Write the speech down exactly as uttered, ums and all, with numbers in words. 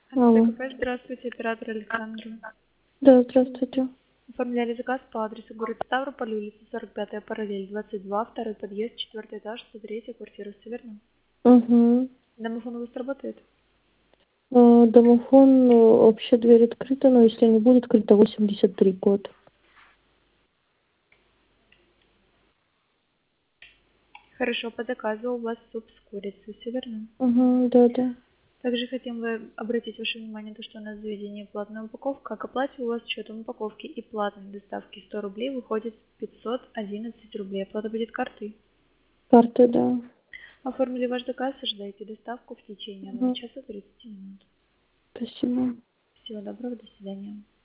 Алло. ТКП, здравствуйте, оператор Александр. Да, здравствуйте. Оформляли заказ по адресу город Ставрополь, улица сорок пятая параллель, двадцать два, второй подъезд, четвертый этаж, сто третья квартира, все верно? Угу. Домофон у вас работает? А, домофон, э, вообще дверь открыта, но если не будет открыта, восемьдесят три код. Хорошо, по заказу у вас суп с курицей, все верно? Угу, да, да. Также хотим вы обратить ваше внимание, то, что у нас в заведении платная упаковка. К оплате у вас с учетом упаковки и платной доставки сто рублей выходит пятьсот одиннадцать рублей. Оплата будет картой. Карта, да. Оформили ваш заказ, ожидайте доставку в течение одного Угу. часа тридцати минут. Спасибо. Всего доброго, до свидания.